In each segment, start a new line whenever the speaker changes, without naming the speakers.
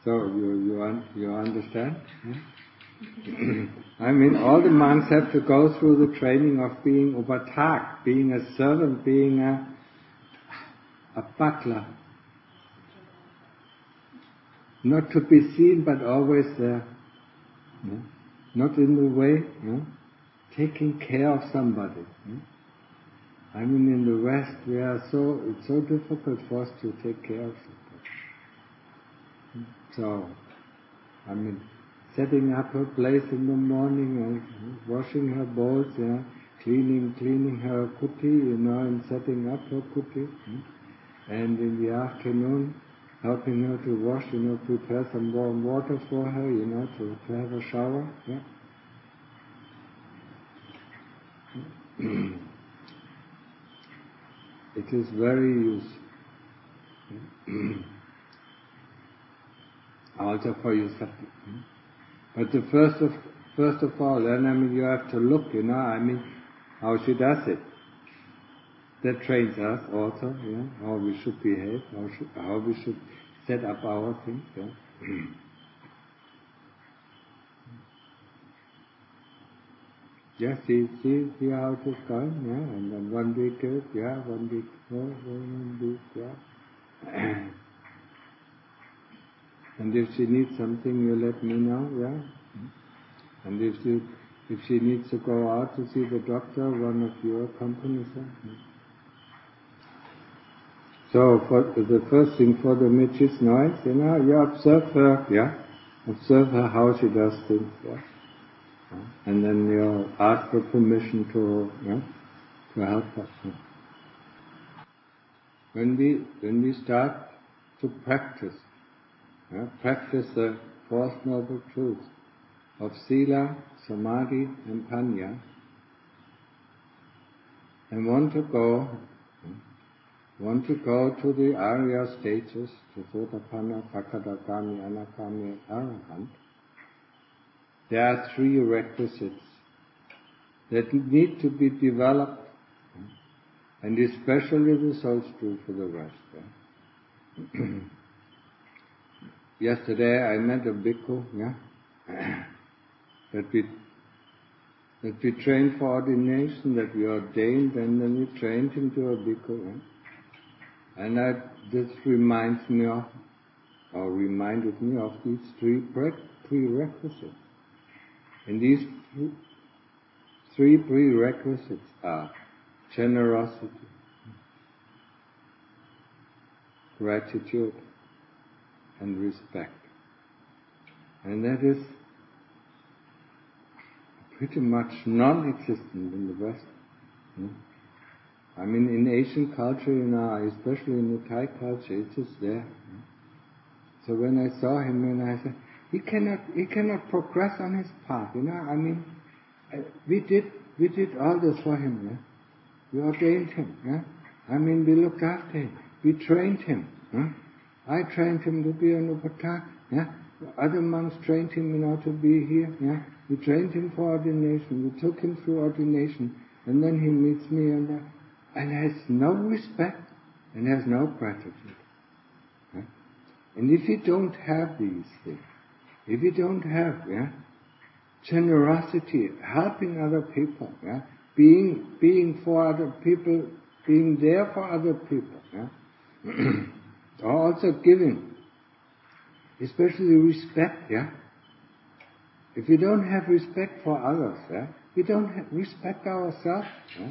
So you understand? I mean, all the monks have to go through the training of being upatak, being a servant, being a butler. Not to be seen, but always there. Yeah? Not in the way, yeah? Taking care of somebody. Yeah? I mean, in the West, it's so difficult for us to take care of somebody. So, I mean, setting up her place in the morning and washing her bowls, yeah, cleaning her kuti, and setting up her kuti, and in the afternoon helping her to wash, prepare some warm water for her, to have a shower, yeah. It is very useful. Also for yourself. But the first of all, then you have to look, how she does it. That trains us also, yeah, how we should behave, how we should set up our things, yeah. Yeah, see how it is going, yeah, and then 1 week good, yeah, 1 week more, 1 week, yeah. And if she needs something, you let me know, yeah. And if she needs to go out to see the doctor, one of your companies, yeah. So for the first thing for the Michi's noise, you observe her, yeah. Observe her how she does things, yeah. And then you ask for permission to help her. Yeah. When we start to practice the Fourth Noble Truths of Sila, Samadhi and Panya, and want to go to the Arya stages, to Sotapanna, Sakadagami, Anagami and Arahant, there are 3 requisites that need to be developed, and especially this holds true for the rest. Yeah? Yesterday I met a bhikkhu, yeah, that we trained for ordination, that we ordained, and then we trained him to a bhikkhu. Yeah? And this reminded me of these 3 prerequisites. And these 3 prerequisites are generosity, gratitude, and respect. And that is pretty much non-existent in the West. I mean, in Asian culture, especially in the Thai culture, it is there. So when I saw him, and I said, he cannot progress on his path. I mean, we did all this for him. Yeah? We ordained him. Yeah? I mean, we looked after him. We trained him. Yeah? I trained him to be an upatak. Yeah? Other monks trained him, to be here. Yeah? We trained him for ordination. We took him through ordination, and then he meets me and has no respect and has no gratitude. Yeah? And if you don't have these things, if you don't have, generosity, helping other people, being for other people, being there for other people, or also giving, especially respect, If you don't have respect for others, we don't respect ourselves,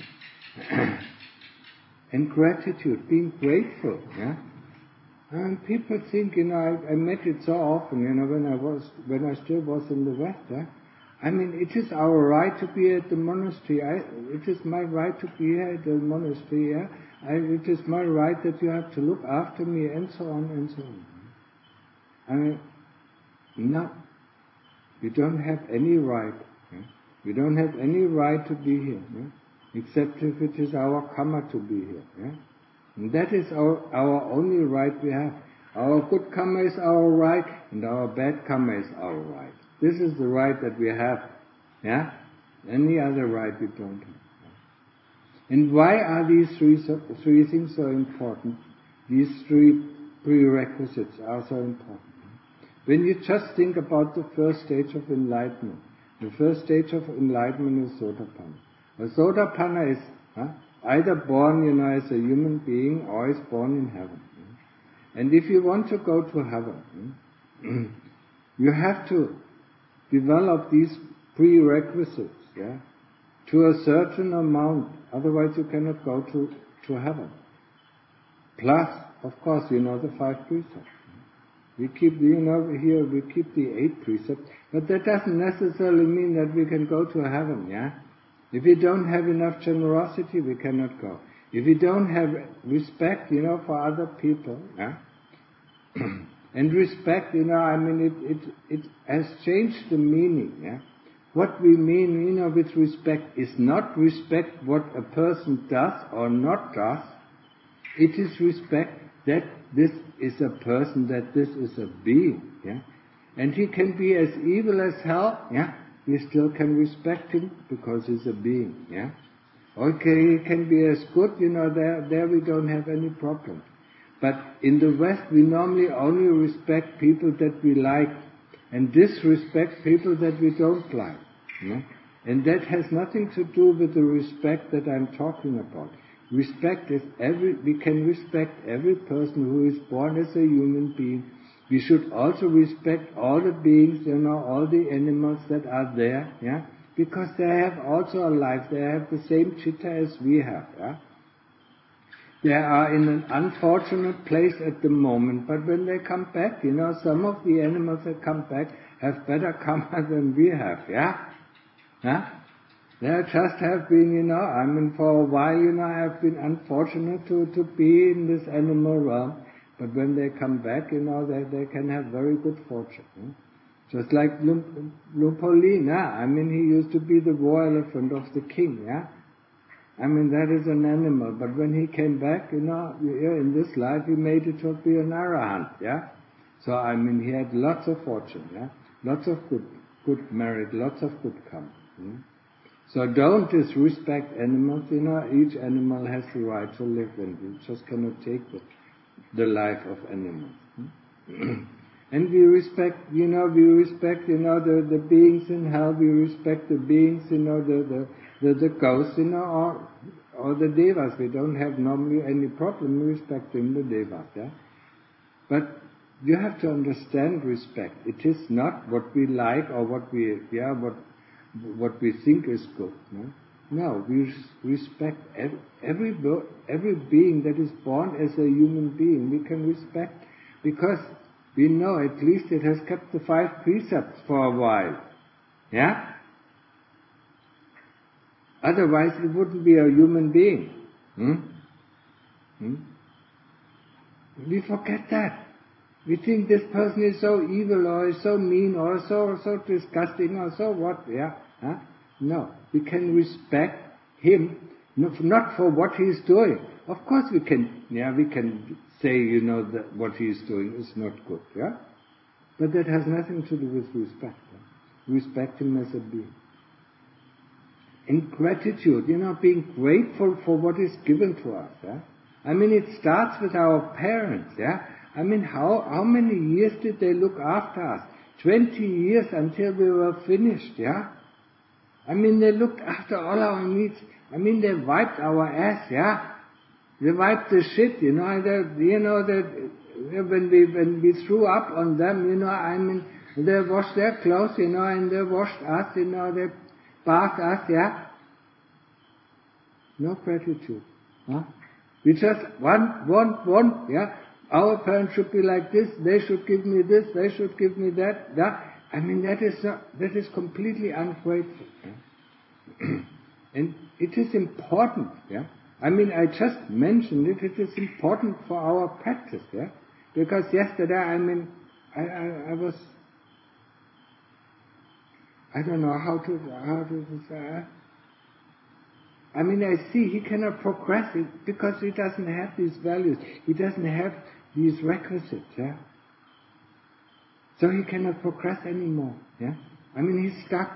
and gratitude, being grateful, And people think, I met it so often, when I still was in the West, I mean, it is our right to be at the monastery. It is my right to be here at the monastery, it is my right that you have to look after me, and so on and so on. I mean, no, you don't have any right. You don't have any right to be here, except if it is our karma to be here. And that is our only right we have. Our good karma is our right, and our bad karma is our right. This is the right that we have. Any other right we don't have. And why are these three things so important? These 3 prerequisites are so important. When you just think about the first stage of enlightenment, the first stage of enlightenment is Sotapanna. A Sotapanna is either born, as a human being, or is born in heaven. And if you want to go to heaven, you have to develop these prerequisites, to a certain amount. Otherwise, you cannot go to heaven. Plus, of course, the 5 precepts. We keep, here we keep the 8 precepts, but that doesn't necessarily mean that we can go to heaven, If we don't have enough generosity, we cannot go. If we don't have respect, for other people, and respect, it has changed the meaning, What we mean, with respect is not respect what a person does or not does. It is respect that this is a person, that this is a being, And he can be as evil as hell, We still can respect him because he's a being, Okay, he can be as good, there we don't have any problem. But in the West, we normally only respect people that we like and disrespect people that we don't like. And that has nothing to do with the respect that I'm talking about. Respect is we can respect every person who is born as a human being. We should also respect all the beings, all the animals that are there, because they have also a life. They have the same chitta as we have, They are in an unfortunate place at the moment, but when they come back, some of the animals that come back have better karma than we have, They just have been, for a while, I have been unfortunate to be in this animal realm, but when they come back, they can have very good fortune. Just like Lupolin, he used to be the war elephant of the king, that is an animal, but when he came back, in this life, he made it to be an arahant, So, he had lots of fortune, Lots of good merit, lots of good karma. So don't disrespect animals, each animal has the right to live, and you just cannot take the life of animals. And we respect, the beings in hell, we respect the beings, the ghosts, or the devas. We don't have normally any problem respecting the devas, But you have to understand respect. It is not what we like or what we think is good. No, we respect every being that is born as a human being. We can respect because we know at least it has kept the 5 precepts for a while. Otherwise, it wouldn't be a human being. We forget that. We think this person is so evil or is so mean or so disgusting or so what, No, we can respect him, not for what he is doing. Of course we can say, that what he is doing is not good, But that has nothing to do with respect. Respect him as a being. And gratitude, being grateful for what is given to us, it starts with our parents, how many years did they look after us? 20 years until we were finished, They looked after all our needs. They wiped our ass, They wiped the shit, when we threw up on them, they washed their clothes, and they washed us, they bathed us, No gratitude, We just want, Our parents should be like this, they should give me this, they should give me that, that is completely ungrateful. And it is important, I just mentioned it, it is important for our practice, Because yesterday, I was, I don't know how to say, I see he cannot progress it because he doesn't have these values, he doesn't have these requisites, So he cannot progress anymore, he's stuck,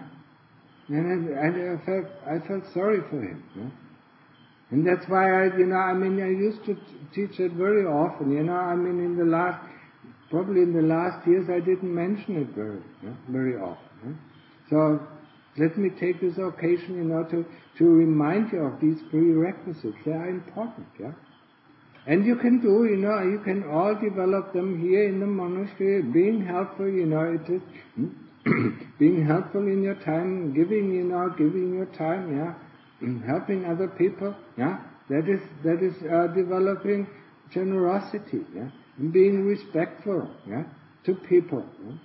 And I felt sorry for him, And that's why I used to teach it very often, in the last probably in the last years I didn't mention it very often. So let me take this occasion, to remind you of these prerequisites. They are important, And you can do, you can all develop them here in the monastery, being helpful, it is being helpful in your time, giving your time, helping other people, that is developing generosity, and being respectful, to people,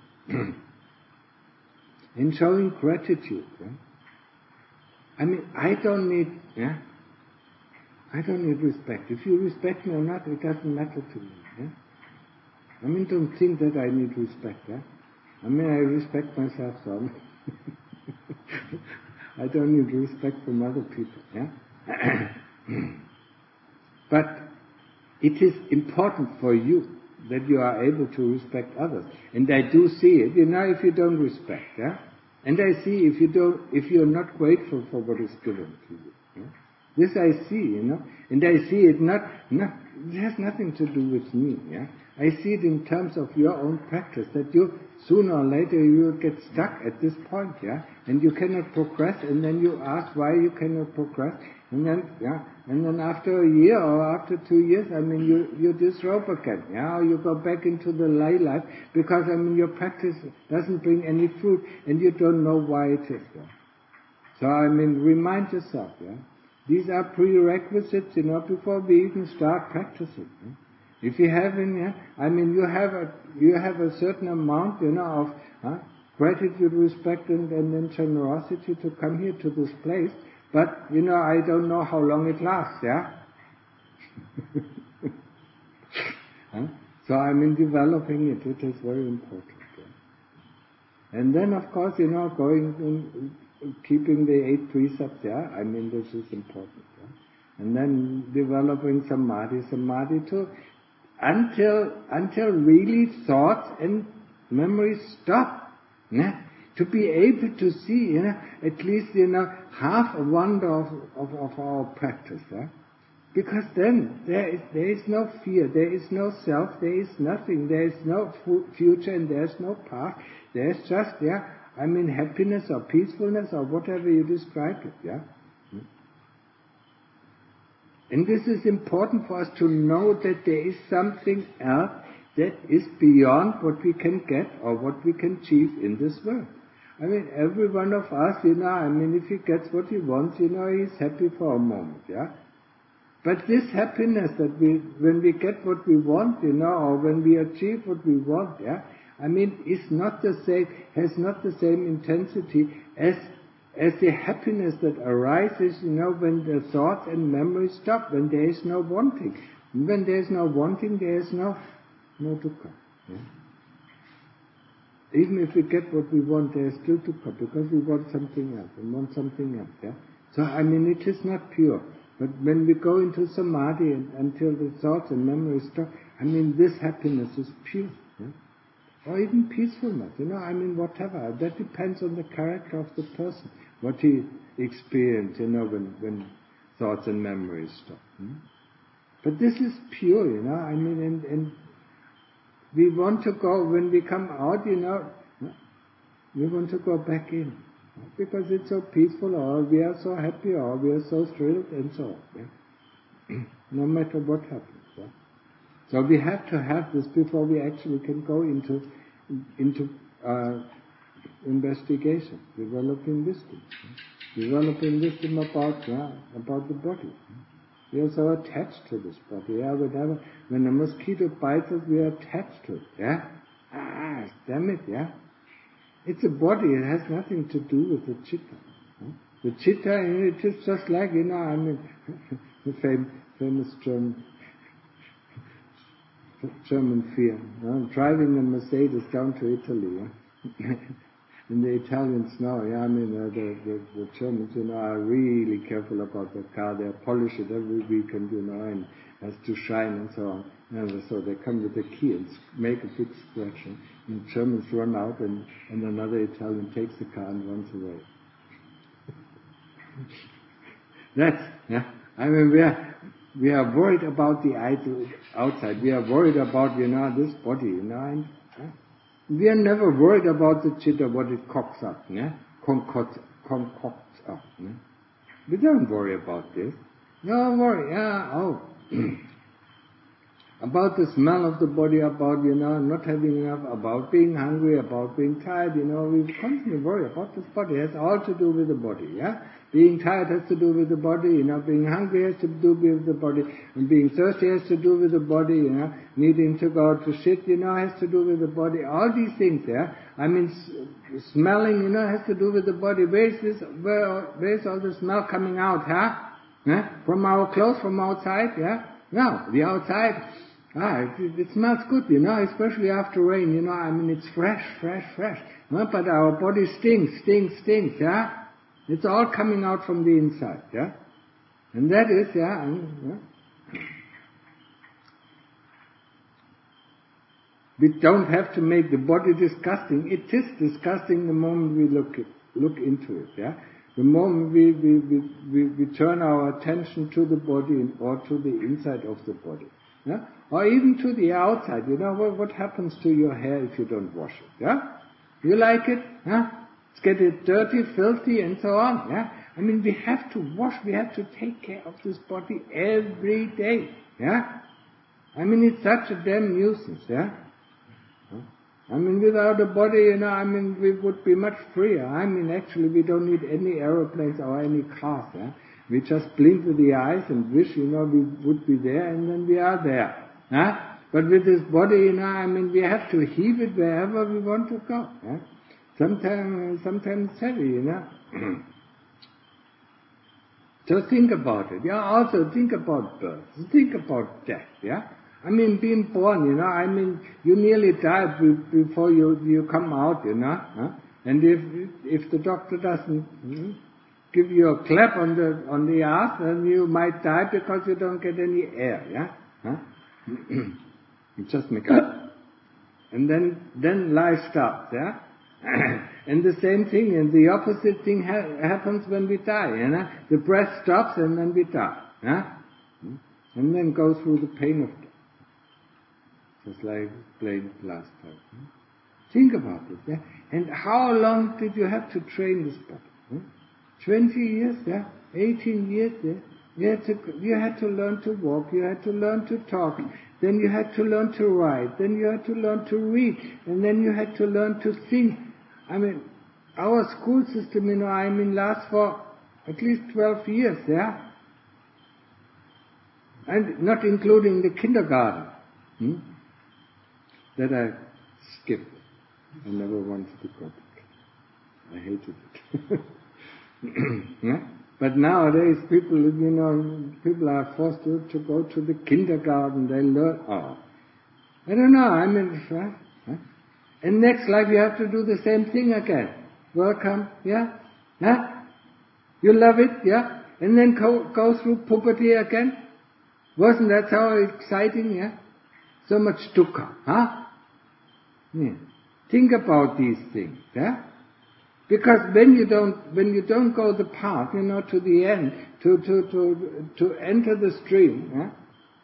and showing gratitude. I mean, I don't need respect. If you respect me or not, it doesn't matter to me. I mean, don't think that I need respect. I mean, I respect myself, so I don't need respect from other people. But it is important for you that you are able to respect others, and I do see it. If you don't respect, and I see if you're not grateful for what is given to you. This I see, and I see it not. It has nothing to do with me. I see it in terms of your own practice, that you sooner or later you will get stuck at this point, and you cannot progress, and then you ask why you cannot progress, and then after a year or after 2 years, I mean, you disrobe again, or you go back into the lay life, because I mean your practice doesn't bring any fruit, and you don't know why it is. So I mean, remind yourself, these are prerequisites, before we even start practicing. If you have you have a certain amount, of gratitude, respect, and then generosity to come here to this place. But I don't know how long it lasts. So I mean, developing it. It is very important. And then, of course, going keeping the 8 precepts. I mean, this is important. And then developing samadhi too. Until really thoughts and memories stop. To be able to see, at least, half a wonder of our practice. Because then there is no fear, there is no self, there is nothing, there is no future, and there is no past. There is just, happiness or peacefulness or whatever you describe it. And this is important for us to know that there is something else that is beyond what we can get or what we can achieve in this world. I mean, every one of us, if he gets what he wants, he's happy for a moment, But this happiness that when we get what we want, or when we achieve what we want, is not the same, has not the same intensity as the happiness that arises, when the thoughts and memories stop, when there is no wanting. When there is no wanting, there is no dukkha. Even if we get what we want, there is still dukkha, because we want something else, and want something else. So, it is not pure. But when we go into samadhi until the thoughts and memories stop, this happiness is pure. Or even peacefulness, whatever. That depends on the character of the person, what he experienced, when thoughts and memories stop. But this is pure, and we want to go, when we come out, we want to go back in. Because it's so peaceful, or we are so happy, or we are so thrilled, and so on. No matter what happens. So we have to have this before we actually can go into investigation, developing wisdom about the body. We are so attached to this body. When a mosquito bites us, we are attached to it. Damn it. It's a body. It has nothing to do with the chitta. The chitta, it is just like the famous German fear. Driving a Mercedes down to Italy, and the Italians know. The Germans, are really careful about their car. They polish it every weekend, and has to shine and so on. And so they come with a key and make a big scratch, and the Germans run out, and another Italian takes the car and runs away. That's we are worried about the outside. We are worried about, this body, and we are never worried about the chitta, what it cocks up, concocts up. We don't worry about this. No worry, about the smell of the body, about, not having enough, about being hungry, about being tired, we constantly worry about this body. It has all to do with the body, Being tired has to do with the body, being hungry has to do with the body, and being thirsty has to do with the body, needing to go to shit, has to do with the body. All these things, smelling, has to do with the body. Where's all the smell coming out, From our clothes, from outside, No, the outside, it smells good, especially after rain, it's fresh. But our body stinks, It's all coming out from the inside, And that is, We don't have to make the body disgusting. It is disgusting the moment we look into it, The moment we turn our attention to the body or to the inside of the body, or even to the outside. What happens to your hair if you don't wash it? You like it? It's getting dirty, filthy, and so on. We have to wash. We have to take care of this body every day. It's such a damn nuisance. Without a body, we would be much freer. Actually, we don't need any aeroplanes or any cars. We just blink with the eyes and wish, we would be there, and then we are there. But with this body, we have to heave it wherever we want to go. Sometimes it's heavy, So think about it. Also think about birth. Think about death. Being born, you nearly die before you come out, And if the doctor doesn't give you a clap on the ass, then you might die because you don't get any air, You just make up. And then life starts, And the same thing, and the opposite thing happens when we die, The breath stops and then we die, And then go through the pain of death. Just like I explained last time. Think about it, And how long did you have to train this body? 20 years, 18 years, You had to learn to walk, you had to learn to talk, then you had to learn to write, then you had to learn to read, and then you had to learn to think. Our school system, lasts for at least 12 years, And not including the kindergarten. That I skipped. I never wanted to go back. I hated it. But nowadays people are forced to go to the kindergarten. They learn. I don't know. And next life you have to do the same thing again. Welcome, You love it, And then go through puberty again. Wasn't that so exciting, So much dukkha, Think about these things, Because when you don't go the path, to the end, to enter the stream,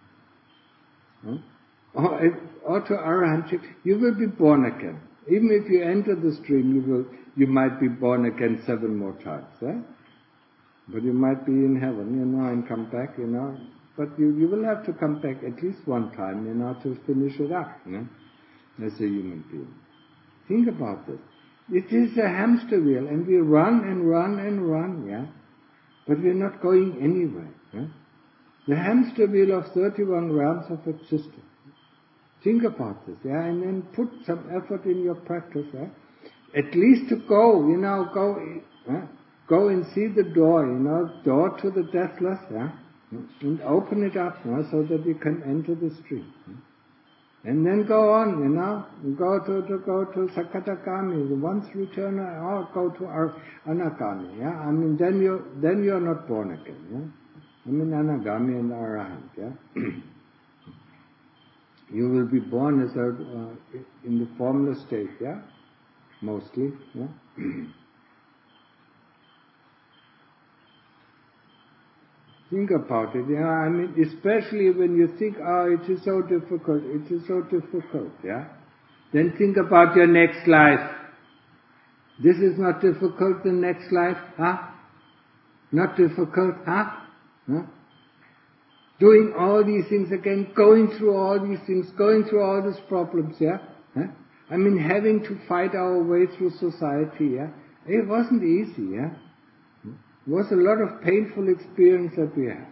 or to arahantship, you will be born again. Even if you enter the stream, you might be born again 7 more times, But you might be in heaven, and come back, But you will have to come back at least one time, to finish it up, as a human being. Think about this. It is a hamster wheel, and we run and run and run, But we're not going anywhere. The hamster wheel of 31 realms of existence. Think about this, and then put some effort in your practice, At least to go, go and see the door, door to the deathless, And open it up, so that you can enter the stream. And then go on, go to Sakadagami, the once returner, or go to Anagami, then you're not born again, Anagami and Arahant, You will be born as in the formless state, mostly, Think about it, yeah. I mean, especially when you think, oh, it is so difficult, yeah. Then think about your next life. This is not difficult, the next life, huh? Not difficult, huh? Doing all these things again, going through all these things, going through all these problems, yeah? Huh? I mean, having to fight our way through society, yeah? It wasn't easy, yeah? It was a lot of painful experience that we had.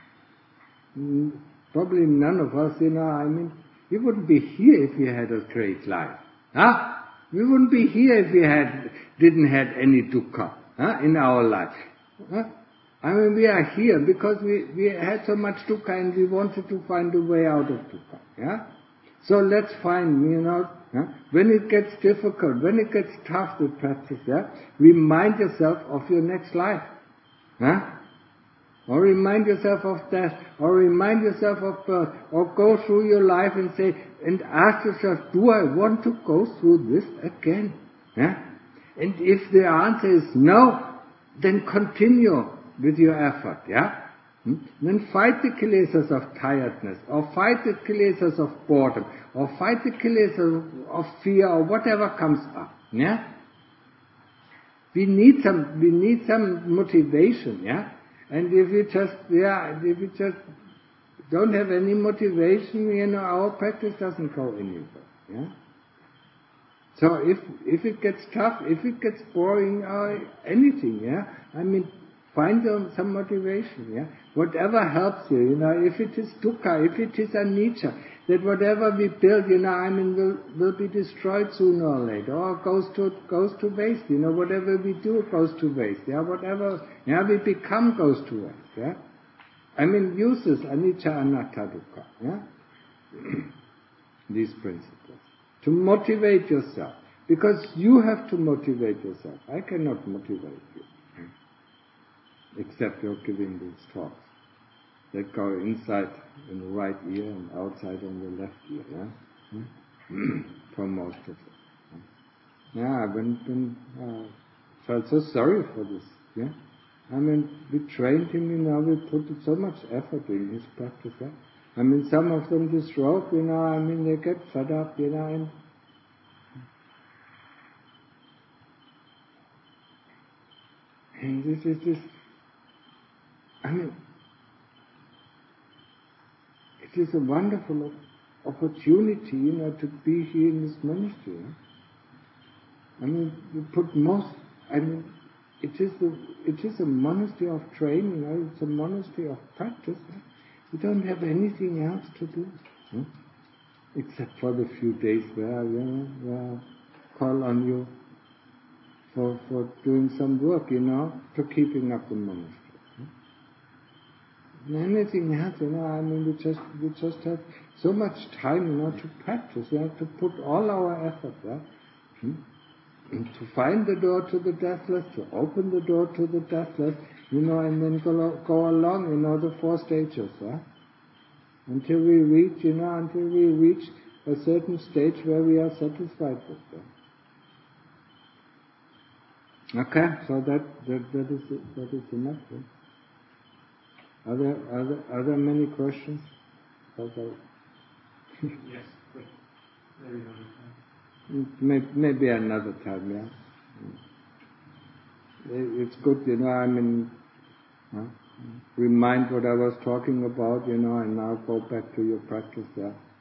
Probably none of us, I mean, we wouldn't be here if we had a great life, huh? We wouldn't be here if we didn't have any dukkha, in our life, huh? I mean, we are here because we had so much dukkha and we wanted to find a way out of dukkha, yeah? So let's find, when it gets difficult, when it gets tough to practice, yeah? Remind yourself of your next life, huh? Or remind yourself of death, or remind yourself of birth, or go through your life and say, and ask yourself, do I want to go through this again? Yeah? And if the answer is no, then continue with your effort, yeah? Then fight the kilesas of tiredness, or fight the kilesas of boredom, or fight the kilesas of fear, or whatever comes up, yeah? We need some motivation, yeah? And if we just don't have any motivation, our practice doesn't go anywhere, yeah? So if it gets tough, if it gets boring, or anything, yeah? I mean, find some motivation, yeah? Whatever helps you, if it is dukkha, if it is anicca, that whatever we build, will be destroyed sooner or later, or goes to waste, whatever we do goes to waste, yeah? Whatever, we become goes to waste, yeah? I mean, uses anicca, anatta, dukkha, yeah? These principles. To motivate yourself. Because you have to motivate yourself. I cannot motivate you. Except you're giving these talks that go inside in the right ear and outside on the left ear, yeah? For most of it. Yeah, I've been felt so sorry for this, yeah? I mean, we trained him, we put so much effort in his practice, yeah? I mean, some of them just rope, they get fed up, and this is just, it is a wonderful opportunity, to be here in this monastery. We put most, it is a monastery of training, it's a monastery of practice. We don't have anything else to do, except for the few days where, where I call on you for doing some work, to keeping up the monastery. Anything else, we just have so much time, to practice. We have to put all our effort, to find the door to the deathless, to open the door to the deathless, and then go along, the 4 stages, until we reach a certain stage where we are satisfied with them. Okay, so that is enough. Are there many questions?
Yes, but maybe another time.
Maybe another time, yeah. It's good, remind what I was talking about, and now go back to your practice, yeah.